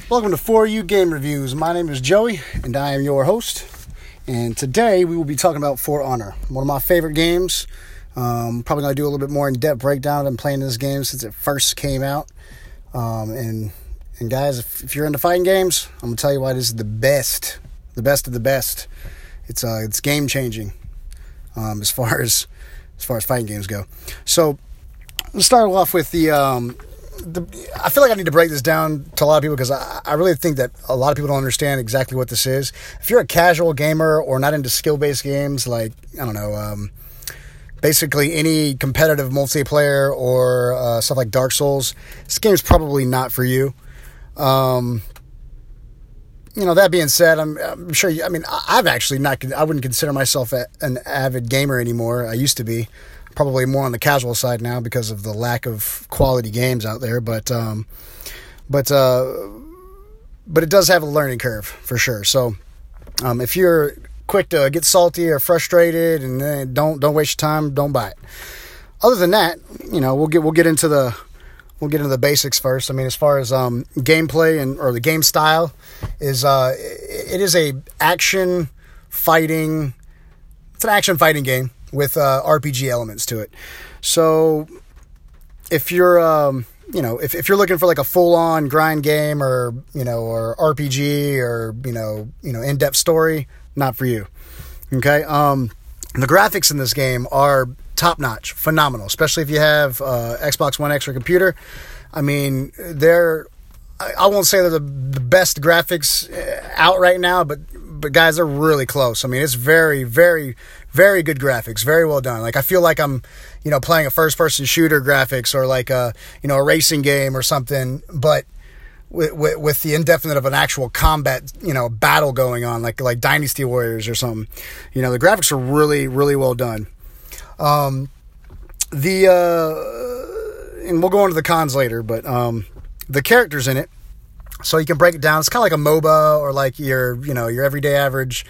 Welcome to For You Game Reviews. My name is Joey, and I am your host. And today we will be talking about For Honor, one of my favorite games. Probably going to do a little bit more in-depth breakdown. I've been playing this game since it first came out. And guys, if you're into fighting games, I'm going to tell you why this is the best of the best. It's game changing as far as fighting games go. So let's start off with I feel like I need to break this down to a lot of people because I really think that a lot of people don't understand exactly what this is. If you're a casual gamer or not into skill-based games like, basically any competitive multiplayer or stuff like Dark Souls, this game is probably not for you. That being said, I'm sure I wouldn't consider myself an avid gamer anymore. I used to be. Probably more on the casual side now because of the lack of quality games out there, but it does have a learning curve for sure. So, if you're quick to get salty or frustrated, and then don't waste your time, don't buy it. Other than that, we'll get into the basics first. I mean, as far as gameplay or the game style is, it is an action fighting game with RPG elements to it. So if you're if you're looking for like a full-on grind game or RPG or in-depth story, not for you. Okay? The graphics in this game are top-notch, phenomenal, especially if you have Xbox One X or computer. I mean, I won't say they're the best graphics out right now, but guys, they're really close. I mean, it's very, very, very good graphics, very well done. Like, I feel like I'm, playing a first-person shooter graphics or like a racing game or something, but with the indefinite of an actual combat, battle going on, like Dynasty Warriors or something. The graphics are really, really well done. And we'll go into the cons later, but the characters in it, so you can break it down. It's kind of like a MOBA or like your everyday average,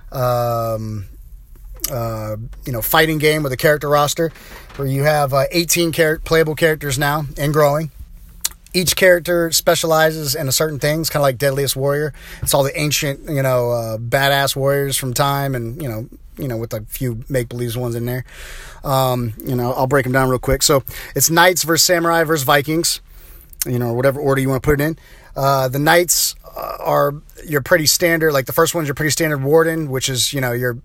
fighting game with a character roster where you have 18 playable characters now and growing. Each character specializes in a certain thing. It's kind of like Deadliest Warrior. It's all the ancient, badass warriors from time and, with a few make-believe ones in there. I'll break them down real quick. So it's Knights versus Samurai versus Vikings, or whatever order you want to put it in. The Knights are your pretty standard, like the first one's your pretty standard Warden, which is, your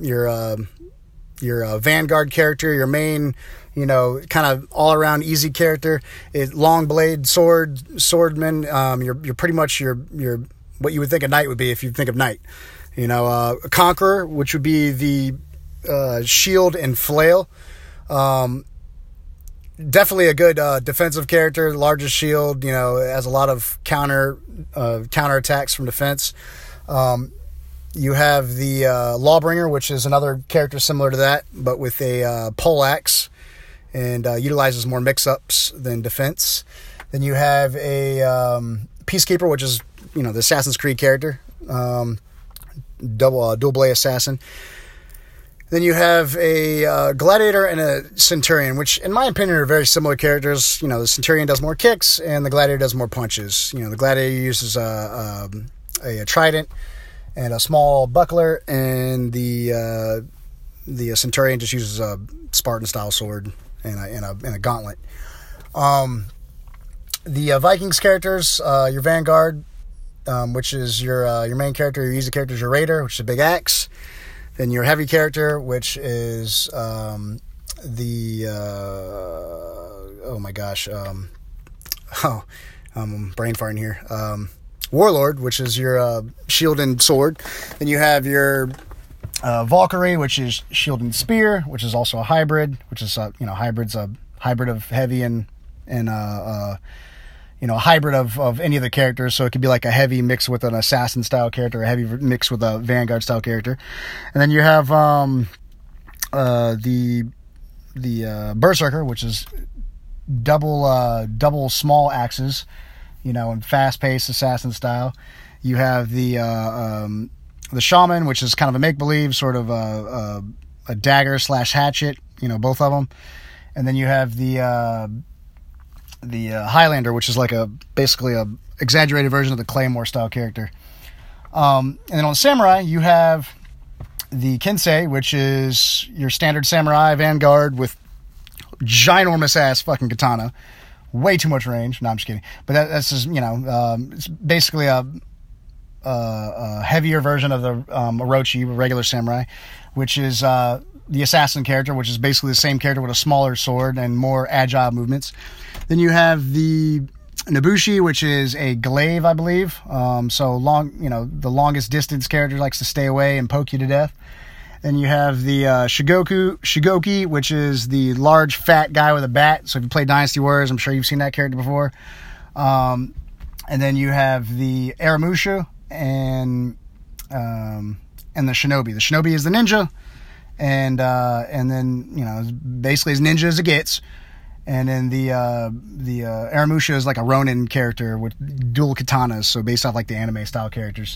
Vanguard character, your main, kind of all around easy character. Long blade swordman. You're pretty much your what you would think a knight would be if you think of knight. A Conqueror, which would be the shield and flail. Definitely a good defensive character. Largest shield, has a lot of counter attacks from defense. You have the Lawbringer, which is another character similar to that, but with a poleaxe and utilizes more mix-ups than defense. Then you have a Peacekeeper, which is the Assassin's Creed character, dual blade assassin. Then you have a Gladiator and a Centurion, which, in my opinion, are very similar characters. The Centurion does more kicks, and the Gladiator does more punches. The Gladiator uses a trident and a small buckler, and the Centurion just uses a Spartan-style sword and a gauntlet. The Vikings characters, your Vanguard, which is your main character, your easy character is your Raider, which is a big axe. Then your heavy character, which is I'm brain farting here. Warlord, which is your shield and sword. Then you have your Valkyrie, which is shield and spear, which is also a hybrid, which is hybrid's a hybrid of heavy and a hybrid of any of the characters. So it could be like a heavy mixed with an assassin style character, a heavy mixed with a Vanguard style character. And then you have the Berserker, which is double small axes, in fast paced assassin style. You have the Shaman, which is kind of a make believe, sort of a dagger / hatchet, both of them. And then you have the Highlander, which is like basically a exaggerated version of the Claymore style character. And then on Samurai, you have the Kensei, which is your standard samurai vanguard with ginormous ass fucking katana, way too much range. No, I'm just kidding. But that's just, it's basically a heavier version of the Orochi, regular samurai, which is the assassin character, which is basically the same character with a smaller sword and more agile movements. Then you have the Nobushi, which is a glaive, I believe. So long, the longest distance character likes to stay away and poke you to death. Then you have the Shigoki, which is the large fat guy with a bat. So if you play Dynasty Warriors, I'm sure you've seen that character before. And then you have the Aramusha and the Shinobi. The Shinobi is the ninja, and then basically as ninja as it gets. And then the Aramusha is like a Ronin character with dual katanas, so based off like the anime style characters.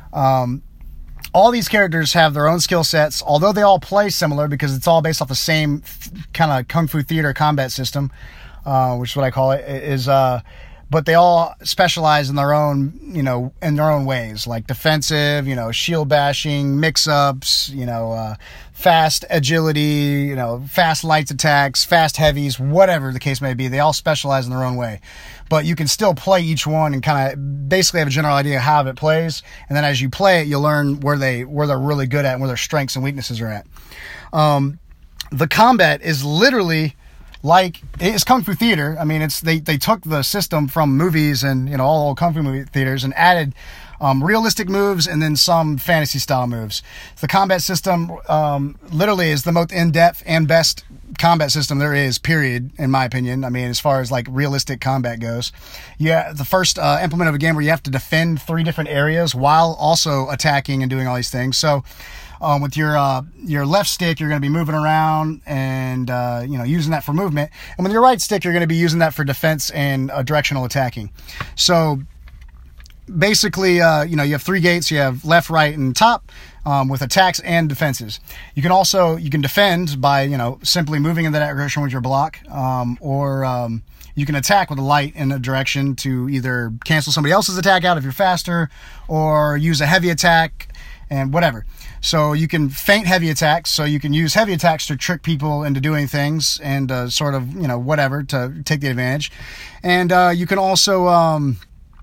All these characters have their own skill sets, although they all play similar because it's all based off the same kind of kung fu theater combat system, which is what I call it. But they all specialize in their own ways, like defensive, shield bashing, mix-ups, fast agility, fast lights attacks, fast heavies, whatever the case may be. They all specialize in their own way. But you can still play each one and kind of basically have a general idea of how it plays. And then as you play it, you'll learn where they're really good at and where their strengths and weaknesses are at. The combat is literally like it's kung fu theater. I mean, they took the system from movies and all old kung fu movie theaters and added realistic moves and then some fantasy style moves. The combat system literally is the most in-depth and best combat system there is, period, in my opinion. I mean, as far as like realistic combat goes. Yeah, the first implement of a game where you have to defend 3 different areas while also attacking and doing all these things. So with your left stick, you're going to be moving around and using that for movement, and with your right stick, you're going to be using that for defense and directional attacking. So basically, you have 3 gates. You have left, right, and top with attacks and defenses. You can defend by simply moving in that direction with your block, or you can attack with a light in a direction to either cancel somebody else's attack out if you're faster, or use a heavy attack and whatever. So you can feint heavy attacks, so you can use heavy attacks to trick people into doing things and sort of, whatever, to take the advantage. And you can also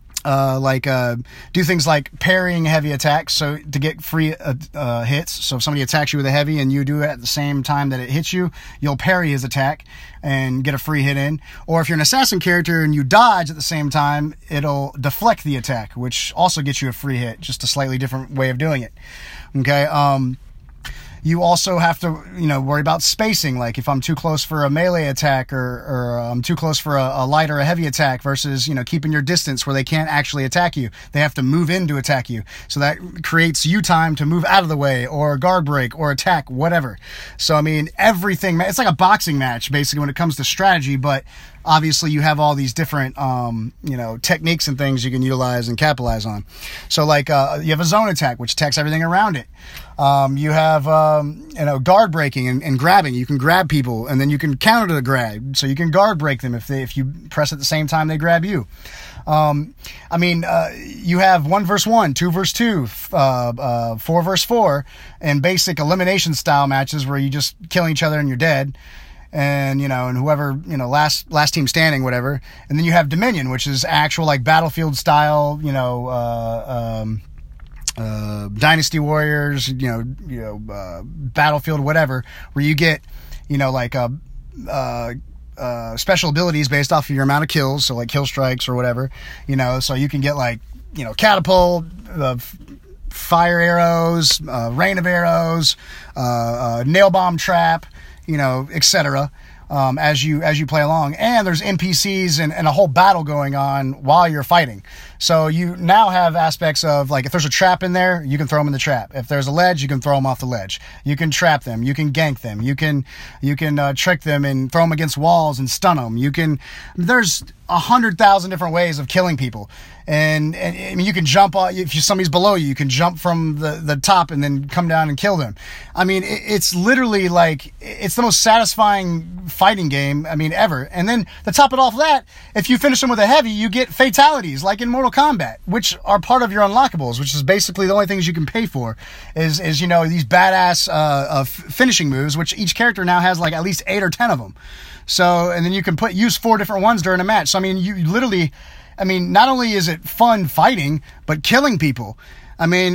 do things like parrying heavy attacks, so to get free hits. So if somebody attacks you with a heavy and you do it at the same time that it hits you, you'll parry his attack and get a free hit in. Or if you're an assassin character and you dodge at the same time, it'll deflect the attack, which also gets you a free hit, just a slightly different way of doing it. Okay. You also have to, worry about spacing. Like if I'm too close for a melee attack or I'm too close for a light or a heavy attack versus, keeping your distance where they can't actually attack you. They have to move in to attack you. So that creates you time to move out of the way or guard break or attack, whatever. So, I mean, everything, it's like a boxing match basically when it comes to strategy, but obviously you have all these different, techniques and things you can utilize and capitalize on. So like, you have a zone attack, which attacks everything around it. You have, guard breaking and grabbing. You can grab people and then you can counter the grab. So you can guard break them if you press at the same time they grab you. You have 1 versus 1, 2 versus 2, 4 versus 4, and basic elimination style matches where you just kill each other and you're dead. And, and whoever, last team standing, whatever. And then you have Dominion, which is actual like battlefield style, Dynasty Warriors, Battlefield, whatever, where you get, special abilities based off of your amount of kills. So like kill strikes or whatever, so you can get like, catapult, fire arrows, rain of arrows, nail bomb trap, etc. As you play along. And there's NPCs and a whole battle going on while you're fighting. So you now have aspects of, like, if there's a trap in there, you can throw them in the trap. If there's a ledge, you can throw them off the ledge. You can trap them. You can gank them. You can trick them and throw them against walls and stun them. There's 100,000 different ways of killing people. And I mean, you can jump, if somebody's below you, you can jump from the top and then come down and kill them. I mean, it's literally like, it's the most satisfying fighting game, I mean, ever. And then to top it off that, if you finish them with a heavy, you get fatalities like in Mortal Kombat, which are part of your unlockables, which is basically the only things you can pay for is these badass finishing moves, which each character now has like at least 8 or 10 of them. So, and then you can use 4 different ones during a match. So, I mean, you literally, not only is it fun fighting, but killing people. I mean,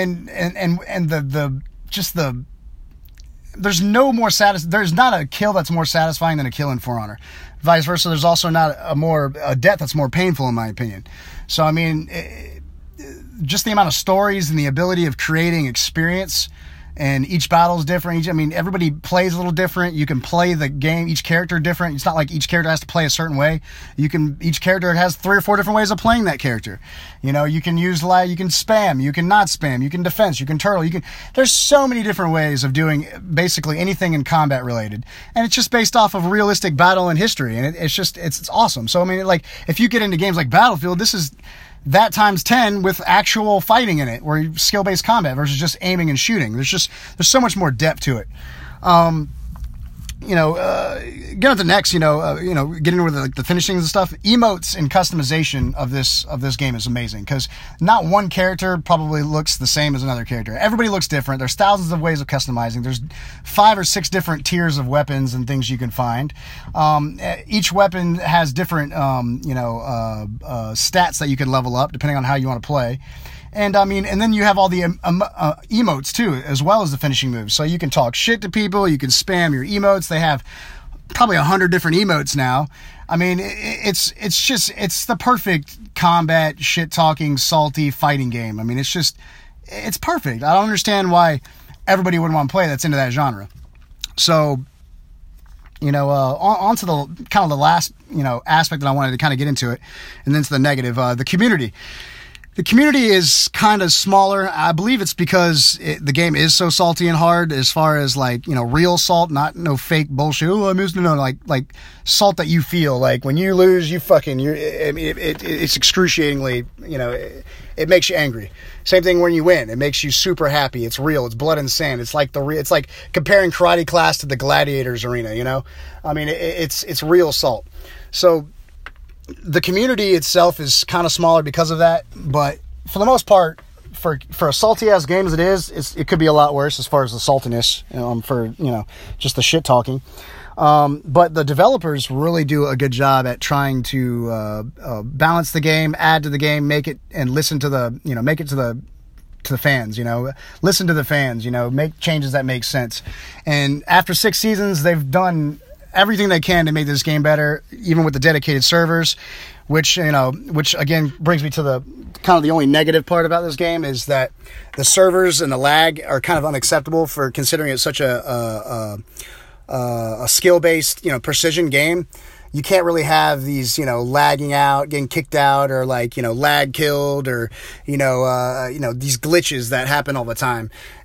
there's there's not a kill that's more satisfying than a kill in For Honor. Vice versa, there's also not a death that's more painful, in my opinion. So, I mean, just the amount of stories and the ability of creating experience. And each battle is different. Everybody plays a little different. You can play the game, each character different. It's not like each character has to play a certain way. Each character has 3 or 4 different ways of playing that character. You can you can spam, you can not spam, you can defense, you can turtle, there's so many different ways of doing basically anything in combat related. And it's just based off of realistic battle and history. And it's awesome. So, if you get into games like Battlefield, this is that times 10 with actual fighting in it, where skill-based combat versus just aiming and shooting. There's so much more depth to it. Get on to next, getting into the finishings and stuff. Emotes and customization of this game is amazing, because not one character probably looks the same as another character. Everybody looks different. There's thousands of ways of customizing. There's 5 or 6 different tiers of weapons and things you can find. Each weapon has different, stats that you can level up depending on how you want to play. And and then you have all the emotes too, as well as the finishing moves. So you can talk shit to people, you can spam your emotes. They have probably 100 different emotes now. It's the perfect combat, shit talking, salty fighting game. It's perfect. I don't understand why everybody wouldn't want to play that's into that genre. So, on to the kind of the last, aspect that I wanted to kind of get into it, and then to the negative, the community. The community is kind of smaller. I believe it's because the game is so salty and hard, as far as real salt, not no fake bullshit. Oh, I missed like salt that you feel. Like when you lose, it's excruciatingly, it makes you angry. Same thing when you win. It makes you super happy. It's real. It's blood and sand. It's like it's like comparing karate class to the gladiators arena, it's real salt. So the community itself is kind of smaller because of that, but for the most part, for a salty ass game as it is, it could be a lot worse as far as the saltiness, for just the shit talking. But the developers really do a good job at trying to balance the game, add to the game, make it and listen to make it to the fans, listen to the fans, make changes that make sense. And after 6 seasons, they've done everything they can to make this game better, even with the dedicated servers, which again brings me to the kind of the only negative part about this game, is that the servers and the lag are kind of unacceptable for considering it's such a skill-based, precision game. You can't really have these, lagging out, getting kicked out, or lag killed, or, these glitches that happen all the time.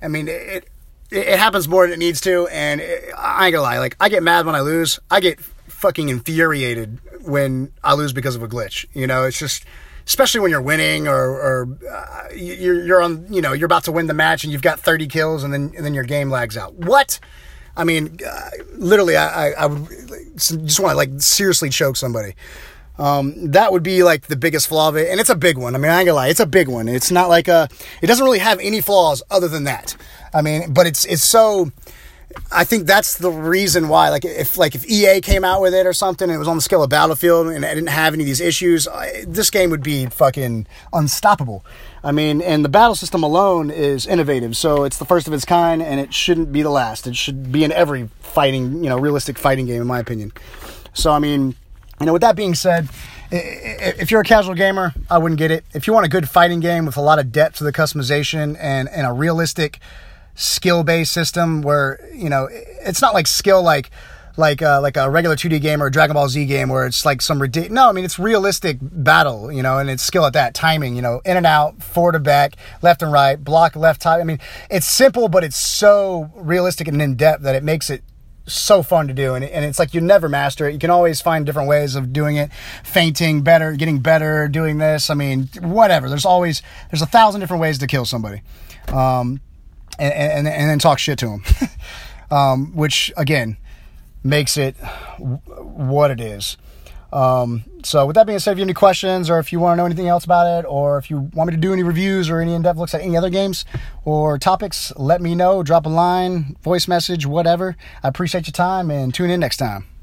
It happens more than it needs to, and I ain't gonna lie, I get mad when I lose. I get fucking infuriated when I lose because of a glitch. It's just, especially when you're winning or you're on, you're about to win the match and you've got 30 kills and then your game lags out. What? Literally, I would just want to seriously choke somebody. That would be the biggest flaw of it, and it's a big one. I ain't gonna lie, it's a big one. It's not it doesn't really have any flaws other than that. But it's so, I think that's the reason why, if EA came out with it or something, and it was on the scale of Battlefield, and it didn't have any of these issues, this game would be fucking unstoppable. And the battle system alone is innovative, so it's the first of its kind, and it shouldn't be the last. It should be in every fighting, realistic fighting game, in my opinion. So, with that being said, if you're a casual gamer, I wouldn't get it. If you want a good fighting game with a lot of depth to the customization and a realistic skill-based system where, it's not like skill like a regular 2D game or a Dragon Ball Z game where it's some ridiculous. No, it's realistic battle, and it's skill at that, timing, in and out, forward to back, left and right, block, left, top. It's simple, but it's so realistic and in-depth that it makes it so fun to do, and it's like you never master it. You can always find different ways of doing it, feinting better, getting better, doing this. I mean, whatever. There's 1,000 different ways to kill somebody, and then talk shit to them, which again makes it what it is. So with that being said, if you have any questions, or if you want to know anything else about it, or if you want me to do any reviews or any in-depth looks at any other games or topics, let me know. Drop a line, voice message, whatever. I appreciate your time, and tune in next time.